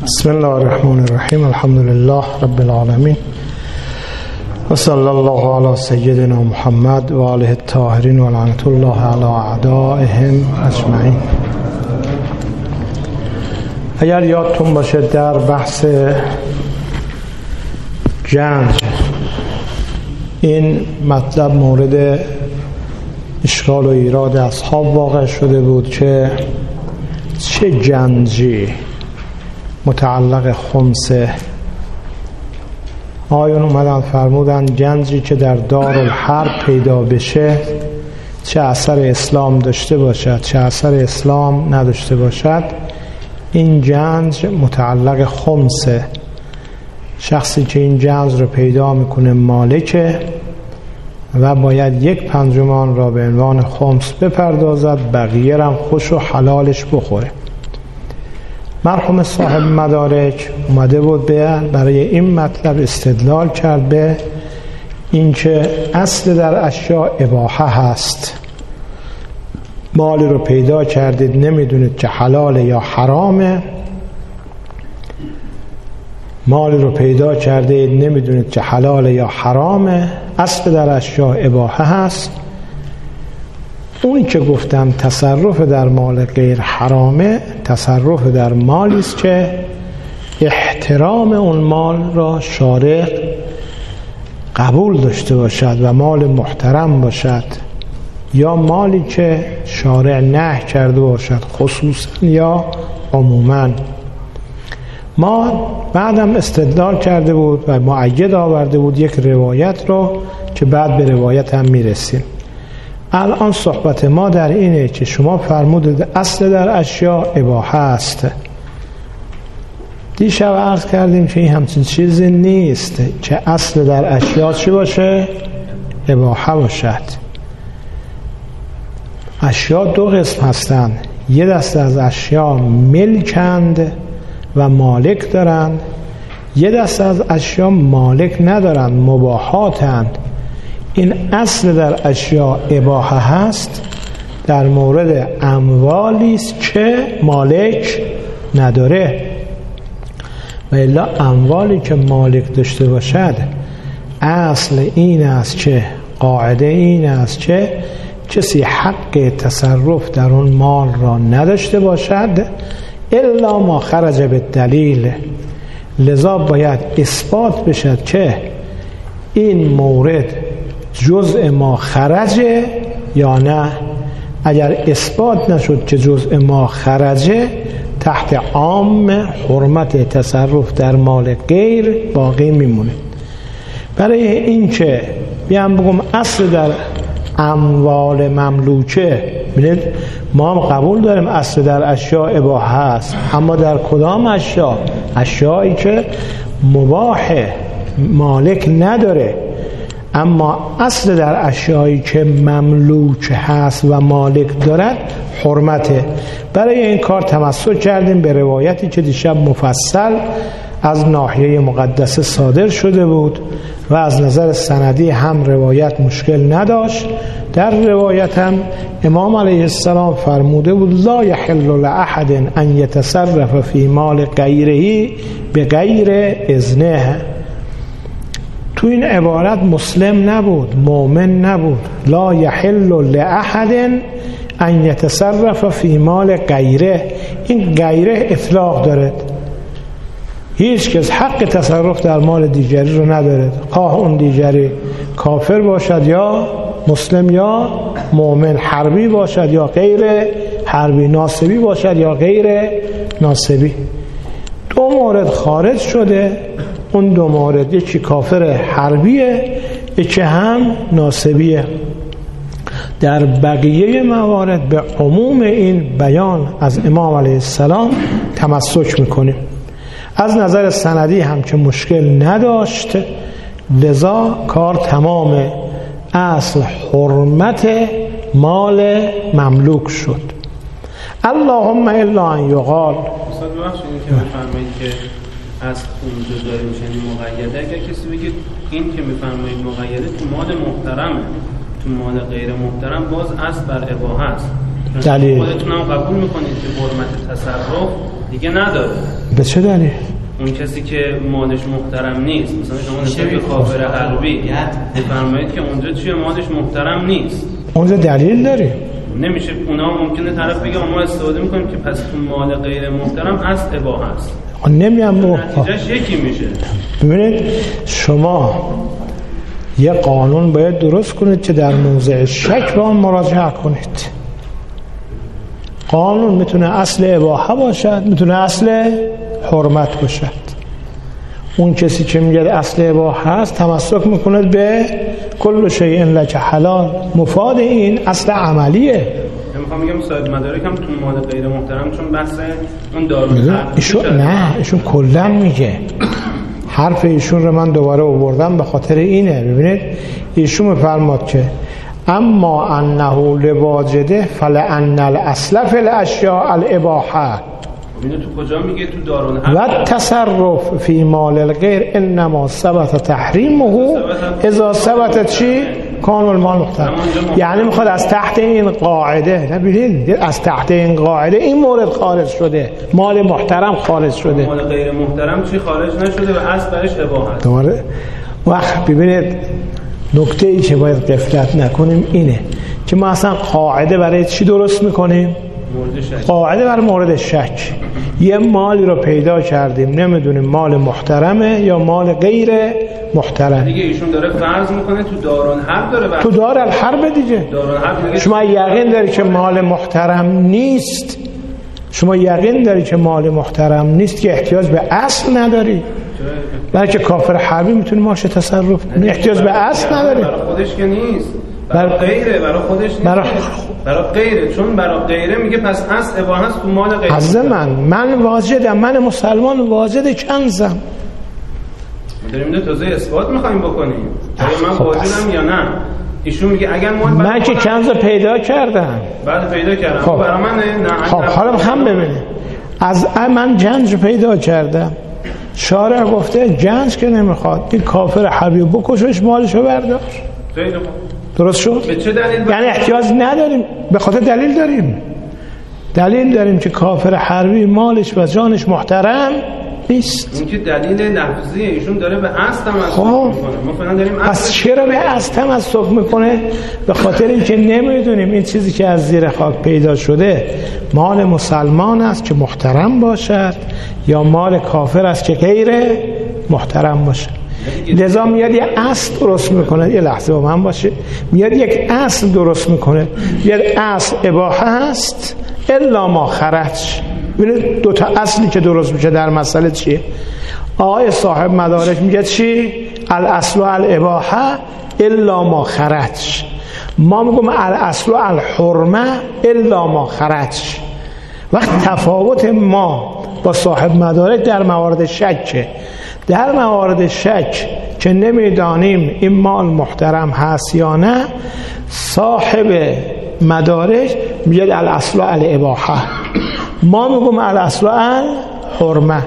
بسم الله الرحمن الرحیم. الحمد لله رب العالمین و صلی الله علی سیدنا محمد و آله الطاهرین و لعنت الله علی اعدائهم اجمعین. اگر یادتون باشه در بحث جنگ این مطلب مورد اشکال و ایراد اصحاب واقع شده بود که چه جنگی متعلق خمسه. آیون اومدن فرمودن جنگی که در دارالحرب پیدا بشه چه اثر اسلام داشته باشد چه اثر اسلام نداشته باشد، این جنگ متعلق خمسه. شخصی که این جنگ رو پیدا میکنه مالکه و باید 1/5 را به عنوان خمس بپردازد، بقیه هم خوش و حلالش بخوره. مرحوم صاحب مدارک اومده بود برای این مطلب استدلال کرد به اینکه اصل در اشیاء اباحه هست. مالی رو پیدا کردید نمیدونید که حلاله یا حرامه، مالی رو پیدا کردید نمیدونید که حلاله یا حرامه، اصل در اشیاء اباحه هست. اونی که گفتم تصرف در مال غیر حرامه، تصرف در مالی است که احترام اون مال را شارع قبول داشته باشد و مال محترم باشد، یا مالی که شارع نهی کرده باشد خصوصا یا عموما. ما بعدم استدلال کرده بود و مؤید آورده بود یک روایت رو که بعد به روایت هم میرسیم. الان صحبت ما در اینه که شما فرمودید اصل در اشیاء اباحه است. دیشب عرض کردیم که این همچین چیزی نیست که اصل در اشیاء چی باشه؟ اباحه باشد. اشیاء دو قسم هستند، یه دست از اشیاء ملکند و مالک دارند، یه دست از اشیاء مالک ندارند، مباحاتند. این اصل در اشیاء اباحه هست در مورد اموالی است که مالک نداره، و الا اموالی که مالک داشته باشد اصل این است که قاعده این است که کسی حق تصرف در اون مال را نداشته باشد الا ما خرج به دلیل. لذا باید اثبات بشد که این مورد جزء ما خرجه یا نه. اگر اثبات نشد که جزء ما خرجه، تحت عام حرمت تصرف در مال غیر باقی میمونه. برای این که بیام بگم اصل در اموال مملوکه، ببینید ما هم قبول داریم اصل در اشیاء اباحه است، اما در کدام اشیاء؟ اشیایی که مباح مالک نداره. اما اصل در اشیایی که مملوک هست و مالک دارد حرمته. برای این کار تمسک کردیم به روایتی که دیشب مفصل از ناحیه مقدسه صادر شده بود و از نظر سندی هم روایت مشکل نداشت. در روایت هم امام علیه السلام فرموده بود لا یحل لأحد ان یتصرف فی مال غیره بغیر اذنه. تو این عبارت مسلم نبود، مؤمن نبود. لا یحل لأحد ان یتصرف فی مال غیره، این غیره اطلاق دارد. هیچ کس حق تصرف در مال دیگری رو ندارد، خواه اون دیگری کافر باشد یا مسلم یا مؤمن، حربی باشد یا غیر حربی، ناصبی باشد یا غیر ناصبی. دو مورد خارج شده، اون دو مورد یکی کافر حربیه، یکی هم ناصبیه. در بقیه موارد به عموم این بیان از امام علیه السلام تمسک میکنیم. از نظر سندی هم که مشکل نداشت، لذا کار تمامه. اصل حرمت مال مملوک شد. اللهم الا ان یقال استاد بخش این که میفرمایید که از اون جدایی میشن مقیده، اگر کسی بگه این که میفرمایید مقیده تو مال محترمه، تو مال غیر محترم باز اصل بر اباحه است. دلیل خودتون هم قبول میکنید که حرمت تصرف دیگه نداره. به چه دلیل؟ اون کسی که مالش محترم نیست، مثلا شما نسبت به کافر حربی بفرمایید که اونجا چیه مالش محترم نیست، اونجا دلیل داری؟ نمیشه اونا ممکنه طرف بگه ما استفاده میکنیم که پس تو مال غیر محترم اصل اباحه است. نمیام نتیجهش یکی میشه. ببینید شما یه قانون باید درست کنید که در موضع شک به آن مراجعه کنید. قانون میتونه اصل اباحه باشد، میتونه اصل حرمت باشد. اون کسی که میگه اصل اباحه است تمسک میکنه به کل شیء لک حلال، مفاد این اصل عملیه. میخوام بگم صاحب مدارک هم تو مال غیر محترم چون بحث اون دارو ایشون کلا میگه، حرف ایشون رو من دوباره آوردم به خاطر اینه. ببینید ایشون میفرماد که اما انه لواجده فلان الاصل فی الاشیاء الاباحه. اینو تو کجا میگه؟ تو دارالحرب. و تصرف فی مال الغیر انما ثبت تحریمه اذا ثبت چی؟ کان المال محترم. یعنی میخواد از تحت این قاعده، نبینید از تحت این قاعده این مورد خارج شده، مال محترم خارج شده، مال غیر محترم چی خارج نشده و اصل برش اباحه. دوباره وقت ببینید نکته ای که باید غفلت نکنیم اینه که ما اصلا قاعده برای چی درست میکنیم؟ قاعده بر مورد شک. یه مالی رو پیدا کردیم نمیدونیم مال محترمه یا مال غیر محترم. دیگه ایشون داره فرض میکنه تو دارالحرب داره تو دارالحرب دیگه. شما یقین داری که مال محترم نیست، شما یقین داری که مال محترم نیست که احتیاج به اصل نداری، بلکه کافر حربی میتونه ماشه تصرف کنه، احتیاج به اصل نداری. برای خودش که نیست، برای غیره، برای خودش نیست، برای غیره. چون برای غیره میگه پس اصل اباحه است تو مال غیره. از من واجدم، من مسلمان واجد کنزم. داریم اینو تازه اثبات میخوایم بکنیم من واجدم یا نه. ایشون میگه اگر من که کنز پیدا کردم، بعد پیدا کردم خب برای من نه. خب حالا هم ببینید از من جنج پیدا کردم، شارع گفته جنج که نمیخواد، این کافر حربی بکشش مالشو بردار. خیلی خوب، درست شد؟ به چه دلیل؟ یعنی احتیاج نداریم، به خاطر دلیل داریم که کافر حربی مالش و جانش محترم نیست. این که دلیل لفظیه، ایشون داره به اصل تمسک میکنه. ما فعلا داریم پس چرا به اصل تمسک میکنه؟ به خاطر اینکه نمیدونیم این چیزی که از زیر خاک پیدا شده مال مسلمان است که محترم باشد یا مال کافر است که غیر محترم باشد. لذا میاد یک اصل درست میکنه. یه لحظه با من باشه. میاد یک اصل درست میکنه. یک اصل اباحه است الا ما خرج. ببینید دو تا اصلی که درست میشه در مسئله چیه؟ آقای صاحب مدارک میگه چی؟ الاصل الاباحه الا ما خرج. ما میگم الاصل الحرمه الا ما خرج. وقت تفاوت ما با صاحب مدارک در موارد شکه. در موارد شک که نمیدانیم این مال محترم هست یا نه، صاحب مدارک میگه الاصل الاباحه، ما میگم الاصل الحرمه.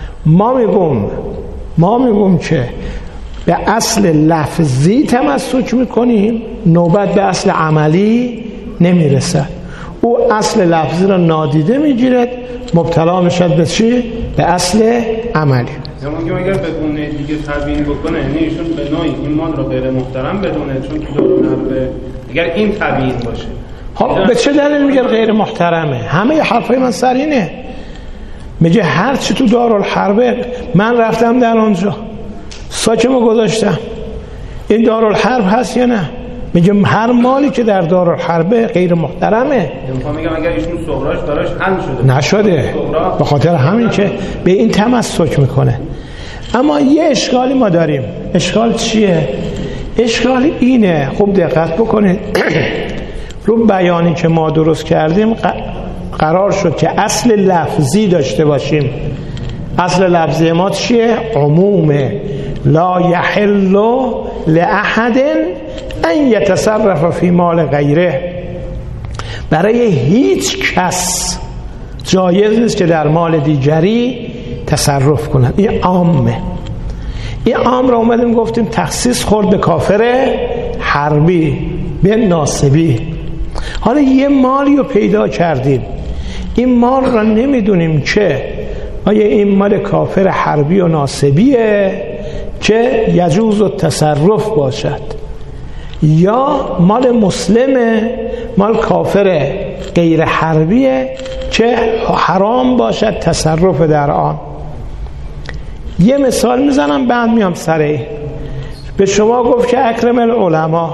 ما میگم که به اصل لفظی تمسک میکنیم، نوبت به اصل عملی نمیرسد. او اصل لفظی را نادیده میگیرد، مبتلا میشد به چی؟ به اصل عملی. زمانی اگر به گونه دیگه تبیین بکنه، یعنی ایشون به نوعی این مال رو غیر محترم بدونه، چون تو دارالحرب اگر این تبیین باشه. خب به چه دلیل میگه غیر محترمه؟ همه حرفای من سر اینه. میگه هر چی تو دارالحرب، من رفتم در اونجا ساکمو گذاشتم، این دارالحرب هست یا نه؟ میگه هر مالی که در دارالحرب غیر محترمه. میگم اگر ایشون صغراش براش حل شده نشده، به خاطر همین که به این تمسک میکنه. اما یه اشکالی ما داریم. اشکال چیه؟ اشکال اینه، خوب دقت بکنید. رو بیانی که ما درست کردیم قرار شد که اصل لفظی داشته باشیم. اصل لفظی ما چیه؟ عمومه. لا یحل لأحد ان یتصرف فی مال غیره. برای هیچ کس جایز نیست که در مال دیگری تصرف کنه. این عامه. این عام را اومدیم گفتیم تخصیص خورد به کافر حربی، به ناصبی. حالا یه مالی رو پیدا کردیم، این مال را نمیدونیم که آیا این مال کافر حربی و ناصبیه که یجوز التصرف باشد، یا مال مسلمه، مال کافر غیر حربیه که حرام باشد تصرف در آن. یه مثال میزنم بعد میام سره. به شما گفت که اکرم العلماء،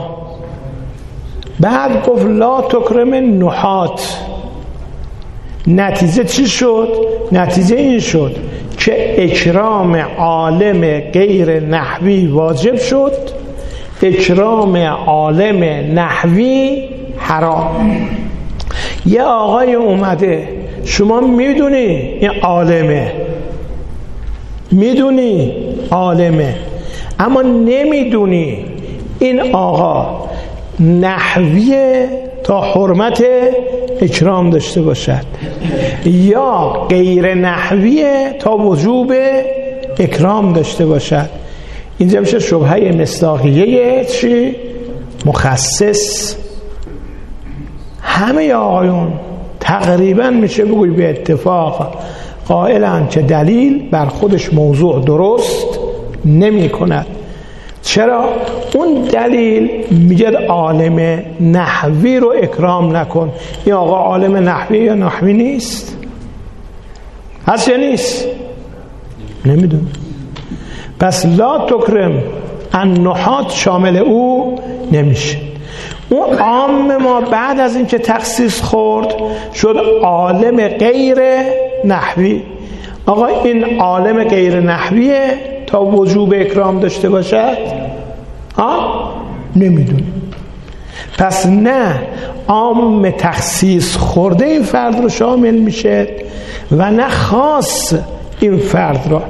بعد گفت لا تکرم النحات. نتیجه چی شد؟ نتیجه این شد که اکرام عالم غیر نحوی واجب شد، اکرام عالم نحوی حرام. یه آقای اومده، شما میدونی این عالمه، میدونی عالمه، اما نمیدونی این آقا نحویه تا حرمت اکرام داشته باشد یا غیر نحویه تا وجوب اکرام داشته باشد. اینجا میشه شبهه مصداقیه چی؟ مخصص. همه آقایون تقریبا میشه بگوی به اتفاق قائلن که دلیل بر خودش موضوع درست نمی کند. چرا؟ اون دلیل میگه عالم نحوی رو اکرام نکن. این آقا عالم نحوی یا نحوی نیست؟ هست یا نیست؟ نمیدون. پس لا تکرم النحات شامل او نمیشه. اون عام ما بعد از اینکه تخصیص خورد شد عالم غیر نحوی. آقا این عالم غیر نحویه تا وجوب اکرام داشته باشد؟ نمیدونیم. پس نه عام تخصیص خورده این فرد رو شامل میشه و نه خاص این فرد را.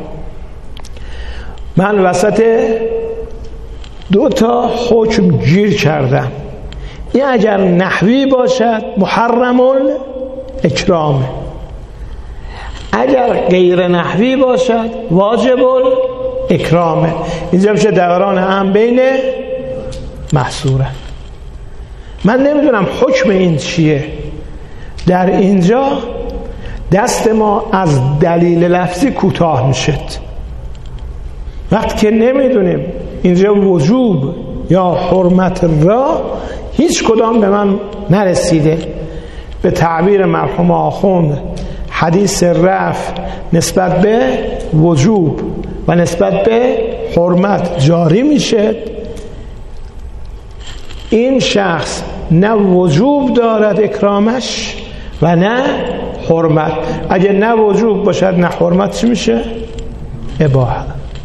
من وسط دو تا حکم گیر کردم. این اگر نحوی باشد محرم الاکرامه، اگر غیر نحوی باشد واجب الاکرامه. اینجا میشه دوران هم بین محصوره. من نمیدونم حکم این چیه. در اینجا دست ما از دلیل لفظی کوتاه میشد. وقتی که نمیدونیم اینجا وجوب یا حرمت را هیچ کدام به من نرسیده. به تعبیر مرحوم آخوند حدیث رفع نسبت به وجوب و نسبت به حرمت جاری میشه. این شخص نه وجوب دارد اکرامش و نه حرمت. اگه نه وجوب باشد نه حرمت چی میشه؟ اباحه.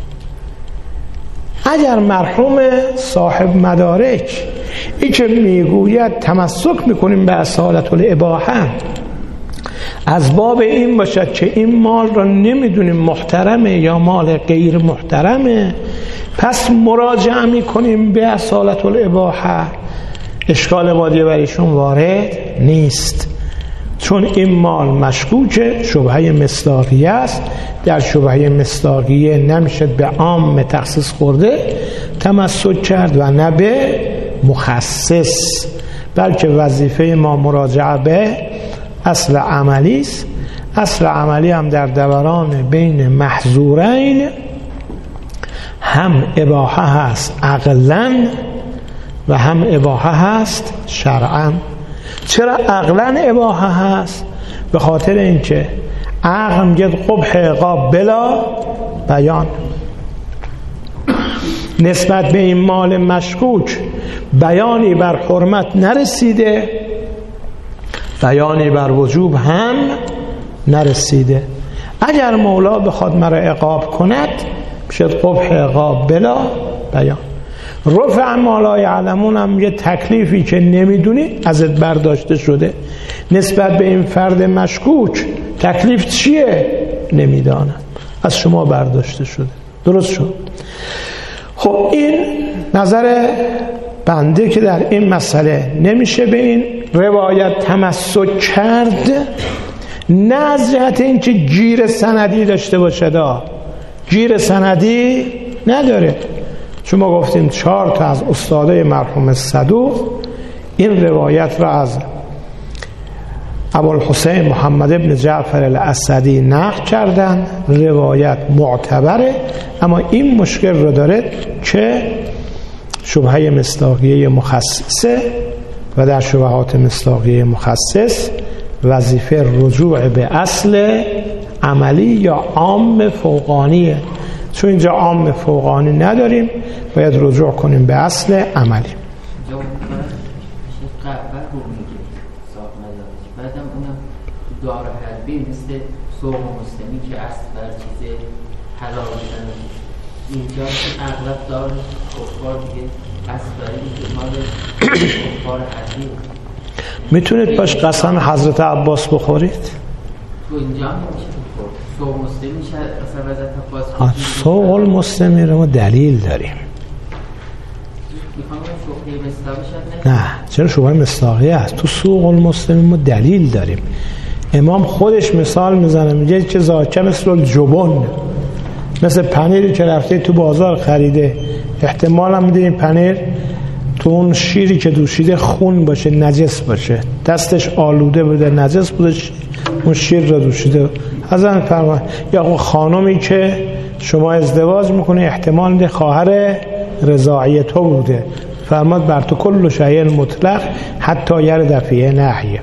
اگر مرحوم صاحب مدارک این که میگوید تمسک میکنیم به اصالت الاباحه از باب این باشد که این مال را نمیدونیم محترمه یا مال غیر محترمه، پس مراجعه میکنیم به اصالت الاباحه، اشکال مادیه بریشون وارد نیست. چون این مال مشکوکه، شبهه مصداقیه است. در شبهه مصداقیه نمیشه به عام تخصیص خورده تمسک کرد و نه به مخصص، بلکه وظیفه ما مراجعه به اصل عملی است. اصل عملی هم در دوران بین محظورین هم اباحه هست عقلاً و هم اباحه هست شرعاً. چرا عقلاً اباحه هست؟ به خاطر اینکه عقل میگه قبح عقاب بلا بیان. نسبت به این مال مشکوک بیانی بر حرمت نرسیده، بیانی بر وجوب هم نرسیده. اگر مولا بخواد مرا عقاب کند میشه قبح عقاب بلا بیان. رفع ما لا یعلمون هم یه تکلیفی که نمیدونی ازت برداشته شده. نسبت به این فرد مشکوک تکلیف چیه؟ نمیدانم، از شما برداشته شده. درست شد؟ خب این نظر بنده که در این مسئله نمیشه به این روایت تمسک کرد، نه از جهت این که گیر سندی داشته باشه. گیر سندی نداره. چون ما گفتیم 4 تا از استادای مرحوم صدوق این روایت را از ابوالحسین محمد ابن جعفر الاسدی نقل کردن، روایت معتبره، اما این مشکل رو داره که شبهه مصداقیه مخصصه و در شبهات مصداقیه مخصص وظیفه رجوع به اصل عملی یا عام فوقانیه. چون اینجا عام فوقانی نداریم، باید رجوع کنیم به اصل عملی. بعدم اونم دار حربی مثل سوق مسلمی که اصل بر چیز حلال شدن، اینجا که اغلب دار کفار دیگه اصل برای اینکه مال کفار حربی. میتونید باش قسم حضرت عباس بخورید؟ تو اینجا نمیشه بخور. سوق مسلمی میشه اصلا وزت عباس. سوق المسلمی رو ما دلیل داریم. نه، چرا شبهه مصداقیه است؟ تو سوق المسلمی ما دلیل داریم. امام خودش مثال میزنه، میگه که زاکه مثل الجبن، مثل پنیری که رفته تو بازار خریده، احتمال هم میده این پنیر تو اون شیری که دوشیده خون باشه، نجس باشه، دستش آلوده بوده، نجس بوده، اون شیر رو دوشیده. حضرت فرمان یا خانمی که شما ازدواج میکنه، احتمال میده خواهر رضاعی تو بوده، فرماد بر تو کل شیء مطلق حتی یرد فیه نهیه.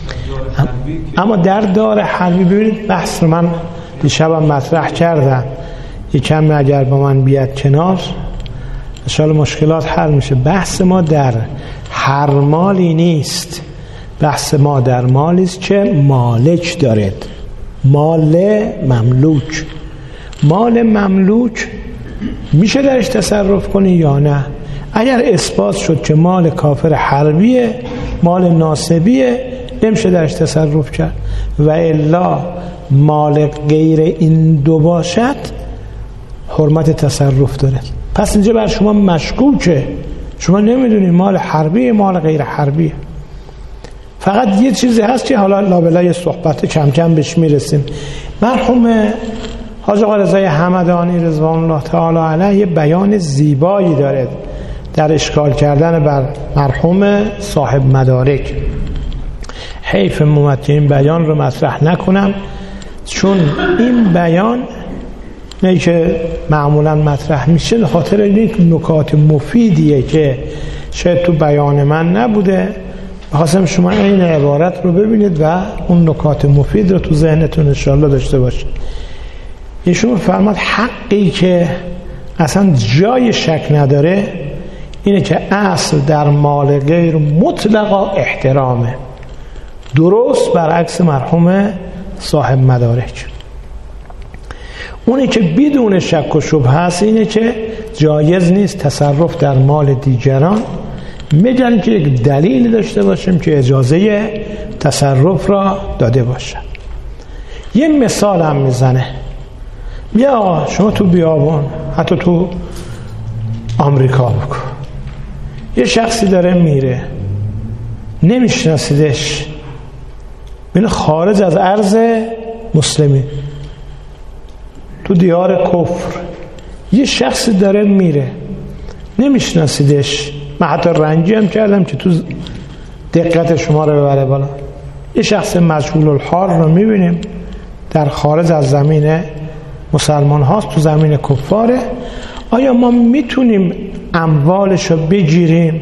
اما در دار حربی ببینید بحث رو من دیشبم مطرح کردم، یکم اگر با من بیاد کنار انشاءالله مشکلات حل میشه. بحث ما در هر مالی نیست، بحث ما در مالی است که مالک دارد، مال مملوک. مال مملوک میشه درش تصرف کنی یا نه؟ اگر اثبات شد که مال کافر حربیه، مال ناصبیه، نمیشه درش تصرف کرد. و الا مال غیر این دو باشد حرمت تصرف داره. پس اینجا بر شما مشکوکه، شما نمیدونی مال حربیه مال غیر حربیه. فقط یه چیزی هست که حالا لابلای صحبت کم کم بهش میرسیم. مرحوم حاج آقا رضای همدانی رضوان الله تعالی علیه یه بیان زیبایی داره در اشکال کردن بر مرحوم صاحب مدارک. حیف مومد که این بیان رو مطرح نکنم، چون این بیان نه که معمولا مطرح میشه به خاطر این نکات مفیدیه که شاید تو بیان من نبوده. خواستم شما این عبارت رو ببینید و اون نکات مفید رو تو ذهنتون انشاءالله داشته باشید. ایشون فرماد حقی که اصلا جای شک نداره اینه که اصل در مال غیر مطلقا احترامه، درست برعکس مرحوم صاحب مدارک. اونی که بدون شک و شبهه هست اینه که جایز نیست تصرف در مال دیگران، میگن که یک دلیل داشته باشیم که اجازه تصرف را داده باشه. یه مثال هم میزنه، بیا شما تو بیابان، حتی تو آمریکا بکن، یه شخصی داره میره، نمیشناسیدش، بینه خارج از ارض مسلمی تو دیار کفر، یه شخصی داره میره نمیشناسیدش، من حتی رنجی هم کردم که تو دقت شما رو ببره بالا. یه شخص مجهول الحال رو میبینیم در خارج از زمین مسلمان هاست، تو زمین کفاره. آیا ما میتونیم اموالش رو بگیریم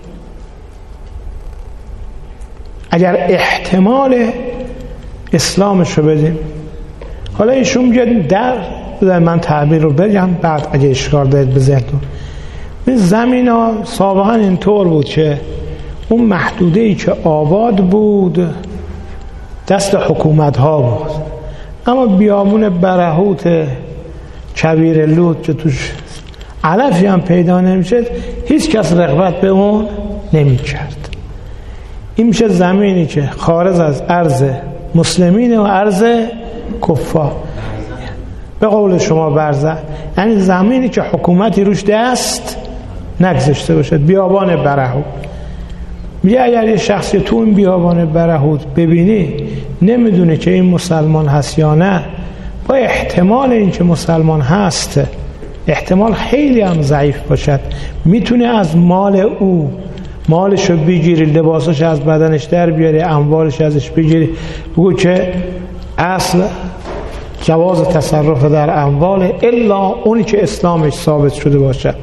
اگر احتمال اسلامش رو بدیم؟ حالا ایشون میگه در من تعبیر رو بگم بعد اگه اشکال دارید به ذهنتون. این زمین ها سابقا اینطور بود که اون محدوده ای که آباد بود دست حکومت ها بود، اما بیابون برهوت کبیر لود که توش علفی هم پیدا نمیشه، هیچ کس رغبت به اون نمی کرد. این میشه زمینی که خارج از ارض مسلمین و ارض کفار، به قول شما برزه، یعنی زمینی که حکومتی روش دست نگذاشته باشد، بیابان برهوت. میگه اگر یه شخصی تو این بیابان برهوت ببینی نمیدونه که این مسلمان هست یا نه، با احتمال این که مسلمان هست، احتمال خیلی هم ضعیف باشد، میتونه از مال او مالشو بگیری، لباسش از بدنش در بیاری، اموالش ازش بگیری، بگو که اصل جواز تصرف در اموال الا اونی که اسلامش ثابت شده باشه.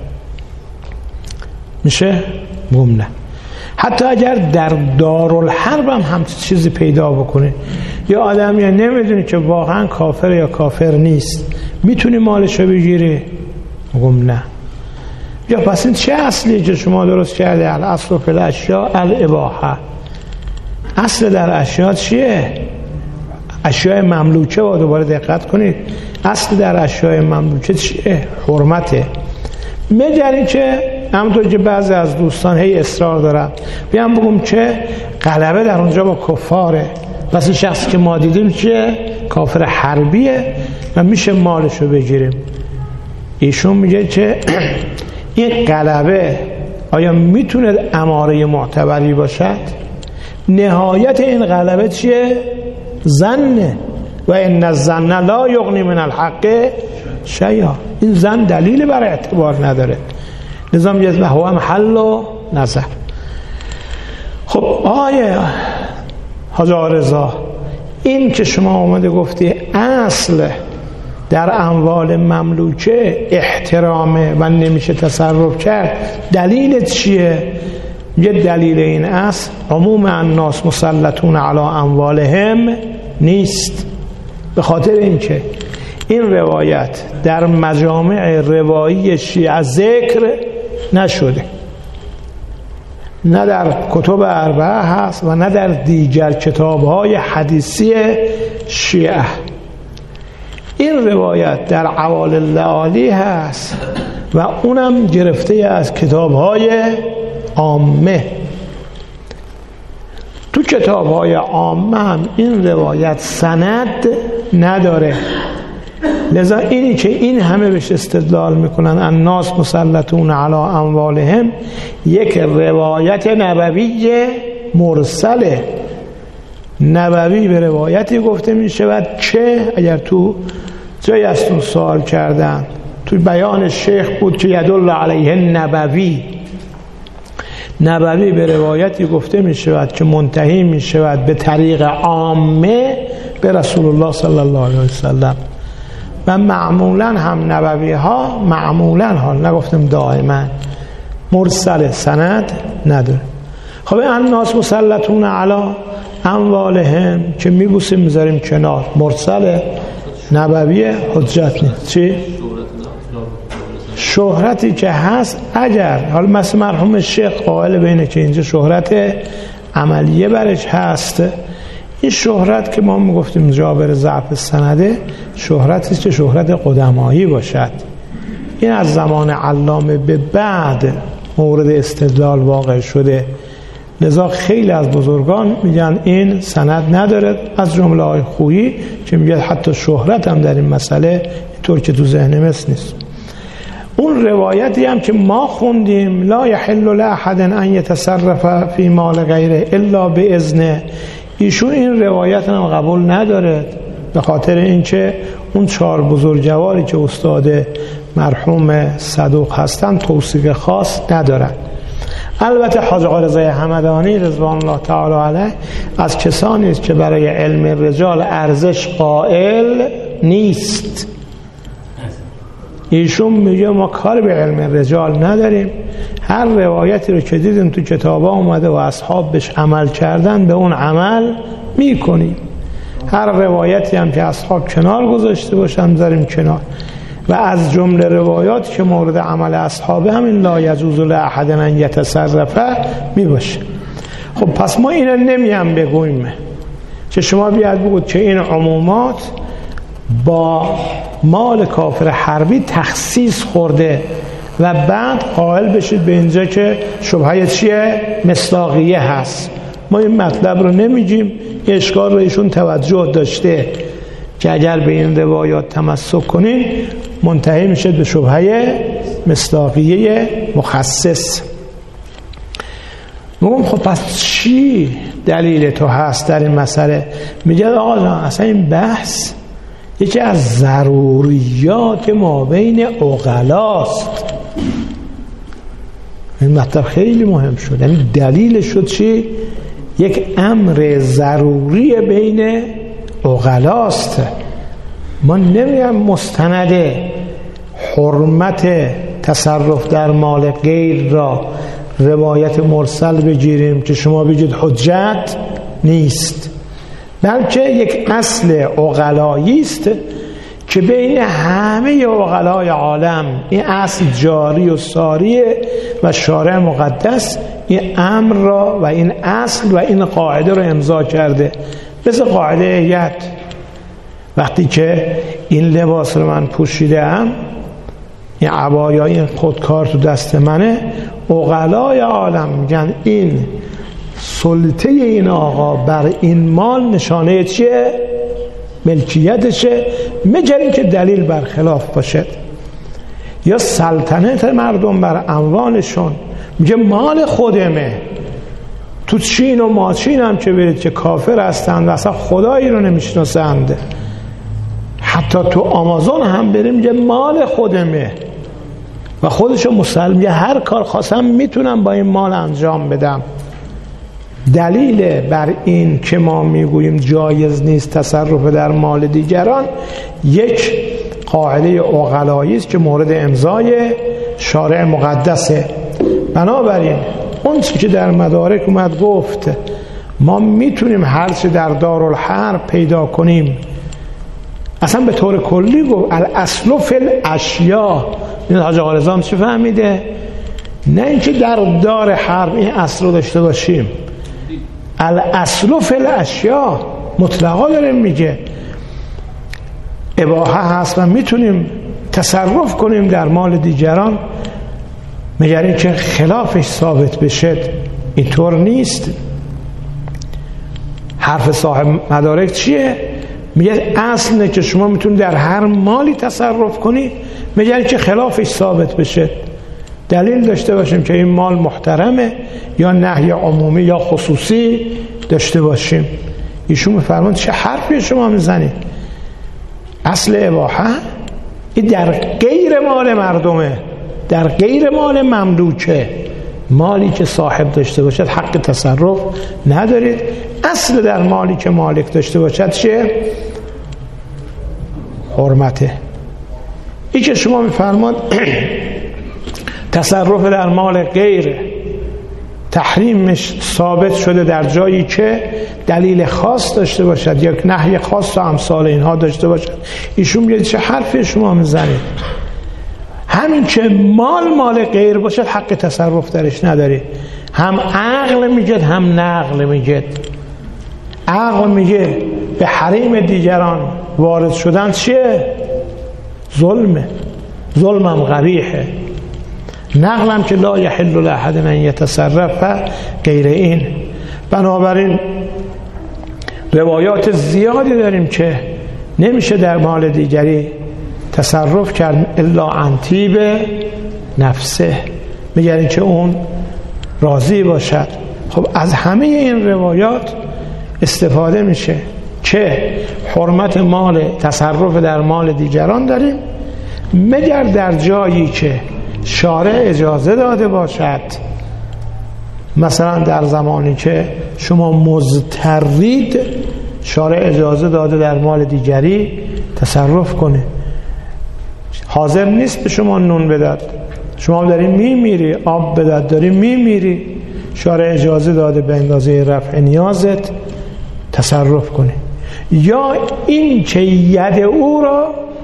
میشه؟ بگم نه. حتی اگر در دارالحرب هم چیزی پیدا بکنه یا آدمی نمیدونی که واقعا کافر یا کافر نیست، میتونی مالشو بگیری؟ بگم نه. یا پس این چه اصلی که شما درست کرده؟ الاصل فی الاشیاء الاباحه. اصل در اشیاء چیه؟ اشیاء مملوکه. و دوباره دقت کنید، اصل در اشیاء مملوکه چیه؟ حرمته. مگر اینکه همونطور که بعضی از دوستان هی اصرار دارن بیان بگم که غلبه در اونجا با کفاره، پس این شخصی که ما دیدیم که کافر حربیه و میشه مالشو بگیریم. ایشون میگه که این غلبه آیا میتونه اماره معتبری باشد؟ نهایت این غلبه چیه؟ ظنه. و ان الظن لا یغنی من الحق شیئا. این ظن دلیل برای اعتبار نداره. نظام یه هو محل و نظر. خب آیه حاج آقا رضا، این که شما اومده گفتی اصل در اموال مملوکه احترامه و نمیشه تصرف کرد، دلیل چیه؟ یه دلیل این اصل عموم الناس مسلطون علی اموالهم نیست. به خاطر اینکه این روایت در مجامع روایی شیعه ذکر نشده، نه در کتب اربعه هست و نه در دیگر کتاب‌های حدیثی شیعه. این روایت در عوال اللآلی هست و اونم گرفته از کتاب‌های عامه. تو کتاب‌های عامه هم این روایت سند نداره. لذا اینی که این همه بهش استدلال میکنن الناس مسلطون علی اموالهم، یک روایت نبوی مرسله. نبوی به روایتی گفته میشود که اگر تو جایی از تو سوال کردن، تو بیان شیخ بود که یدل علیه نبوی به روایتی گفته میشود که منتهی میشود به طریق عامه به رسول الله صلی الله علیه وسلم. و معمولا هم نبوی ها، معمولا ها، نگفتم دائما، مرسل سند نداره. خب الناس مسلطون علی اموالهم که میبوسیم میذاریم کنار، مرسل نبوی حجت نیست. چی؟ شهرتی که هست، اگر حالا مثل مرحوم شیخ قائل بینه که اینجا شهرت عملیه برش هست، این شهرت که ما میگفتیم جابر ضعف سنده، شهرتی که شهرت قدمایی باشد. این از زمان علامه به بعد مورد استدلال واقع شده. لذا خیلی از بزرگان میگن این سند نداره، از جمله های خویی که میگه حتی شهرت هم در این مسئله اینطور که تو ذهن مس نیست. اون روایتی هم که ما خوندیم لا یحل لاحد ان یتصرف فی مال غیره الا باذنه، ایشون این روایت هم قبول نداره به خاطر اینکه اون 4 بزرگواری که استاد مرحوم صدوق هستن توصیف خاص ندارن. البته حاج آقا رضای همدانی رضوان الله تعالی علیه از کسانی است که برای علم رجال ارزش قائل نیست. ایشون میگه ما کار به علم رجال نداریم، هر روایتی رو که دیدیم تو کتابا اومده و اصحاب بهش عمل کردن به اون عمل میکنیم. هر روایتی هم که اصحاب کنار گذاشته باشن داریم کنار. و از جمله روایات که مورد عمل اصحابه همین لا یجوز لاحد ان یتصرف می باشه. خب پس ما اینا نمیم بگویم که شما بیاد بگید که این عمومات با مال کافر حربی تخصیص خورده و بعد قائل بشید به اینجا که شبهه چیه؟ مصداقیه هست. ما این مطلب رو نمیگیم. اشکال رو ایشون توجه داشته که اگر به این روایات تمسک کنین منتهی میشه به شبهه مصداقیه مخصص. میگم خب پس چی دلیل تو هست در این مسئله؟ میگه آقا اصلا این بحث یکی از ضروریات ما بین عقلاست. این مطلب خیلی مهم شد. یعنی دلیل شد چی؟ یک امر ضروری بین عقلاست. ما نمیم مستند حرمت تصرف در مال غیر را روایت مرسل بگیریم که شما بگید حجت نیست، بلکه یک اصل عقلایی است که بین همه عقلای عالم این اصل جاری و ساریه و شارع مقدس این امر را و این اصل و این قاعده را امضا کرده. مثل قاعده هیئت، وقتی که این لباس رو من پوشیدم، این عبایا، این خودکار تو دست منه، عقلای عالم میگن این سلطه این آقا بر این مال نشانه چیه؟ ملکیتشه، مگر اینکه دلیل برخلاف باشد. یا سلطنت مردم بر اموالشون، میگه مال خودمه. تو چین و ماچین هم که برید که کافر هستند و اصلا خدایی رو نمیشناسند، حتی تو آمازون هم بریم میگه مال خودمه و خودشو مسلم، میگه هر کار خواستم میتونم با این مال انجام بدم. دلیل بر این که ما میگوییم جایز نیست تصرف در مال دیگران یک قاعده عقلایی است که مورد امضای شارع مقدسه. بنابراین اون چیزی که در مدارک اومد گفت ما میتونیم هر چه در دارالحرب پیدا کنیم، اصلا به طور کلی گفت الاصل فی الاشیاء. این حاج آقا رضا چی فهمیده؟ نه اینکه در دار حرب این اصل رو داشته باشیم، الاصل فی الاشیاء مطلقا داره میگه اباحه هست و میتونیم تصرف کنیم در مال دیگران، مگر اینکه خلافش ثابت بشه. اینطور نیست. حرف صاحب مدارک چیه؟ میگه اصل نه که شما میتونید در هر مالی تصرف کنید مگر اینکه خلافش ثابت بشه، دلیل داشته باشیم که این مال محترمه یا نهی عمومی یا خصوصی داشته باشیم. ایشون میفرمان چه حرفی شما میزنید؟ اصل اباحه این در غیر مال مردمه، در غیر مال مملوکه. مالی که صاحب داشته باشد حق تصرف ندارید. اصل در مالی که مالک داشته باشد چه؟ حرمته. این که شما میفرماد تصرف در مال غیر تحریمش ثابت شده در جایی که دلیل خاص داشته باشد یا نهی خاص و امثال اینها داشته باشد. ایشون میگه چه حرفی شما میزنید؟ همین که مال غیر باشد حق تصرف درش نداری. هم عقل میگه هم نقل میگه. عقل میگه به حریم دیگران وارد شدن چیه؟ ظلمه، ظلمم قبیحه. نقلم که لا یحل لاحد ان یتصرف غیر این. بنابراین روایات زیادی داریم که نمیشه در مال دیگری تصرف کرد الا عن طیب نفسه، مگر اینکه اون راضی باشد. خب از همه این روایات استفاده میشه که حرمت مال تصرف در مال دیگران داریم مگر در جایی که شارع اجازه داده باشد. مثلا در زمانی که شما مضطرید شارع اجازه داده در مال دیگری تصرف کنه. حاضر نیست به شما نون بداد، شما داری میمیری، آب بداد داری میمیری، شارع اجازه داده به اندازه رفع نیازت تصرف کنه. یا این که ید او را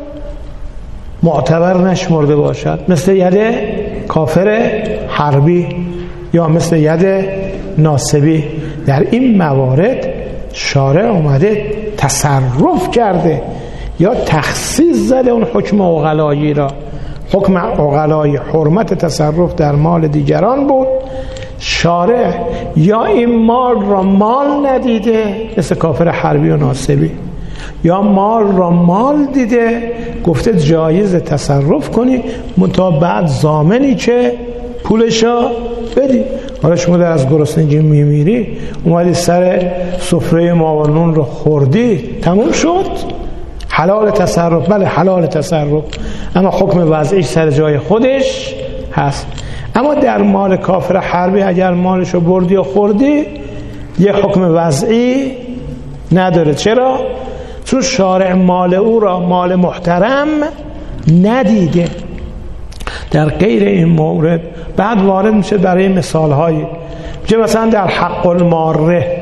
معتبر نشمرده باشد، مثل ید کافر حربی یا مثل ید ناصبی. در این موارد شارع اومده تصرف کرده یا تخصیص زده اون حکم عقلایی را. حکم عقلایی حرمت تصرف در مال دیگران بود. شارع یا این مال را مال ندیده مثل کافر حربی و ناصبی، یا مال را مال دیده گفته جایز تصرف کنی منتها بعد ضامنی که پولشا بدی. حالا شما در از گرسنگی میمیری اومدی سر سفره ما و نون رو خوردی، تموم شد، حلال تصرف. بله حلال تصرف، اما حکم وضعیش سر جای خودش هست. اما در مال کافر حربی اگر مالشو بردی و خوردی یه حکم وضعی نداره. چرا؟ چون شارع مال او را مال محترم ندیده. در غیر این مورد بعد وارد میشه برای مثالهایی، میگه مثلا در حق الماره.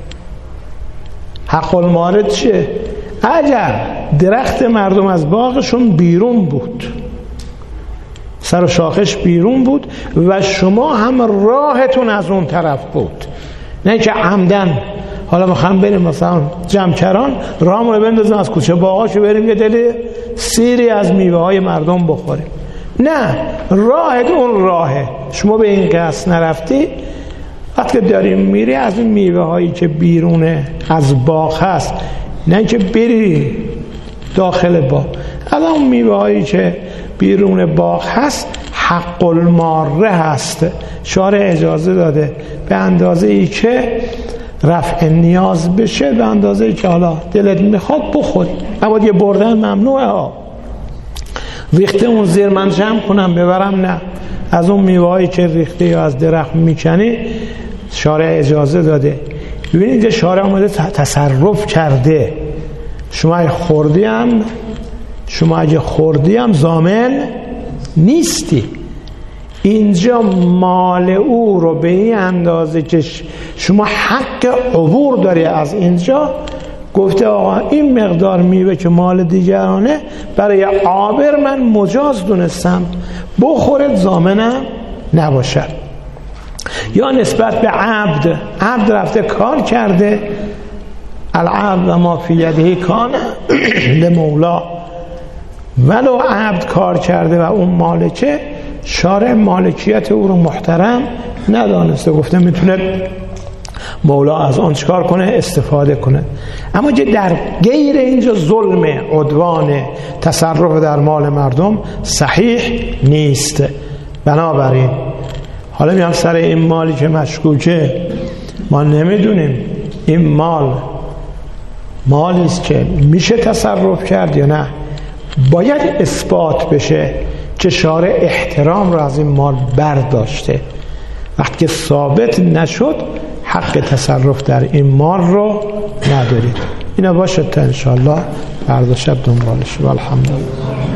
حق الماره چیه؟ اگر درخت مردم از باغشون بیرون بود، سر و شاخش بیرون بود و شما هم راهتون از اون طرف بود، نه که عمدن حالا میخوام بریم مثلا جمکران راهمون رو بندازیم از کوچه باغاشو بریم یه دل سیری از میوه های مردم بخوریم. نه، راهت اون راهه، شما به این قصد نرفتی. وقتی داریم میری از این میوه هایی که بیرونه از باغ هست، نه که بری داخل باغ، از اون میوه هایی که بیرون باغ هست حق الماره هست. شارع اجازه داده به اندازه ای که رفع نیاز بشه، به اندازه ای که حالا دلت میخواد بخوری، اما یه بردن ممنوعه ها. ریخته اون زیر من جمع کنم ببرم، نه. از اون میوه هایی که ریخته یا از درخت میکنی شارع اجازه داده. ببینید شارع آمده تصرف کرده. شما اگه خوردی هم ضامن نیستی. اینجا مال او رو به این اندازه که شما حق عبور داری از اینجا، گفته آقا این مقدار میوه که مال دیگرانه برای عابر من مجاز دونستم، بخورد ضامنم نباشد. یا نسبت به عبد رفته کار کرده، العبد و ما فی یده کان لمولا، ولو عبد کار کرده و اون مالکه، شارع مالکیت او رو محترم ندانسته، گفته میتونه مولا از آن چکار کنه؟ استفاده کنه. اما که در غیر اینجا ظلم، عدوان، تصرف در مال مردم صحیح نیست. بنابراین حالا میام سر این مالی که مشکوکه، ما نمیدونیم این مالی است که میشه تصرف کرد یا نه. باید اثبات بشه که شارع احترام را از این مال برداشته. وقتی که ثابت نشد حق تصرف در این مال رو ندارید. اینا باشه تا انشاءالله فردا شب دنبالش. والحمدلله.